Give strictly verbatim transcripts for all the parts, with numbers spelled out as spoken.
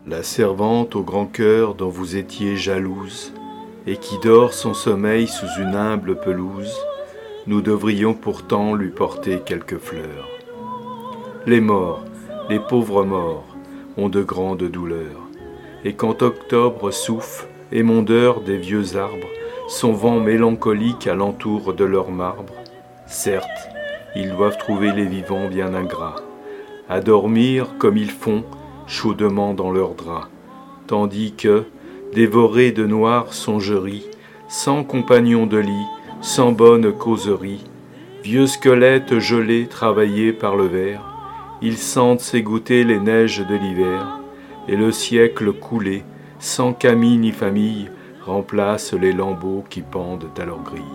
La servante au grand cœur dont vous étiez jalouse, et qui dort son sommeil sous une humble pelouse, nous devrions pourtant lui porter quelques fleurs. Les morts, les pauvres morts, ont de grandes douleurs, et quand octobre souffle, émondeur des vieux arbres, son vent mélancolique alentour de leur marbre, certes, ils doivent trouver les vivants bien ingrats, à dormir comme ils font, chaudement dans leurs draps, tandis que, dévorés de noires songeries, sans compagnon de lit, sans bonne causerie, vieux squelettes gelés travaillés par le ver, ils sentent s'égoutter les neiges de l'hiver, et le siècle coulé, sans qu'amis ni famille, remplace les lambeaux qui pendent à leurs grilles.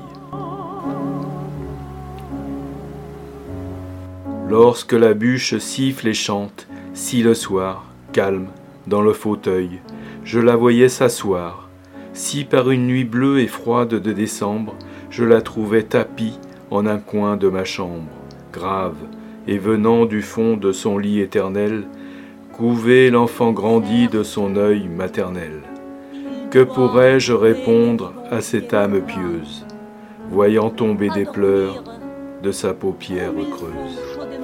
Lorsque la bûche siffle et chante, si le soir, calme, dans le fauteuil, je la voyais s'asseoir, si par une nuit bleue et froide de décembre, je la trouvais tapie en un coin de ma chambre, grave, et venant du fond de son lit éternel, couver l'enfant grandi de son œil maternel. Que pourrais-je répondre à cette âme pieuse, voyant tomber des pleurs de sa paupière creuse?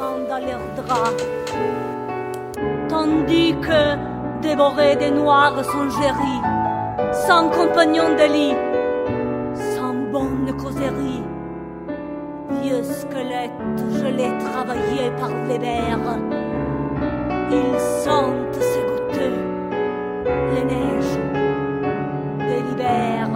Tandis que, dévorés des noires songeries, sans compagnon de lit, sans bonne causerie, vieux squelettes, je les travaillais par les vers, ils sentent s'égoutter les neiges de l'hiver.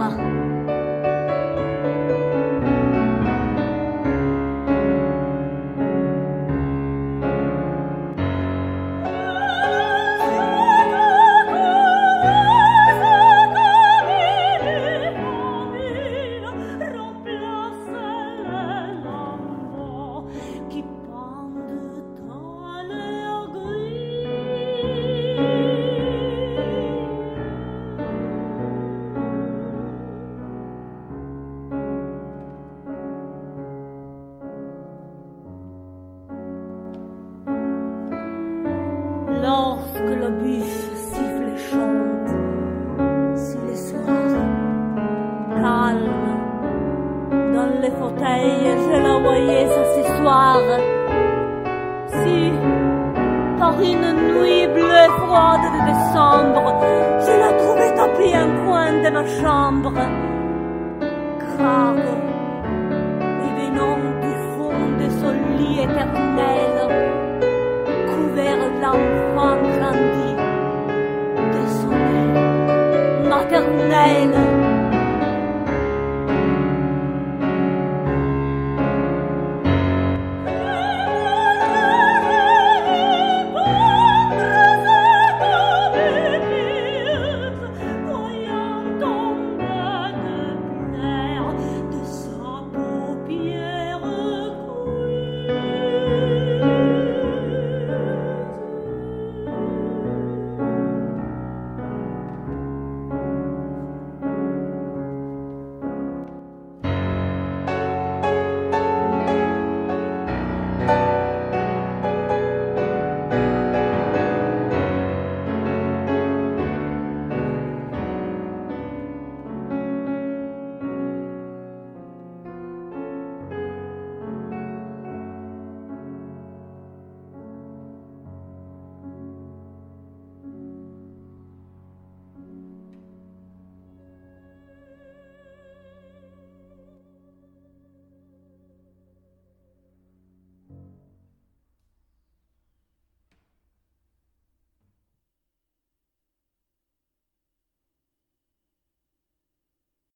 Lorsque le bûche siffle et chante, si les soirs, calme, dans les fauteuils, je la voyais s'asseoir. Si, par une nuit bleue et froide de décembre, je la trouvais tapie un coin de ma chambre, grave, et venant du fond de son lit éternel, couvert l'enfant grandi de son œil maternel.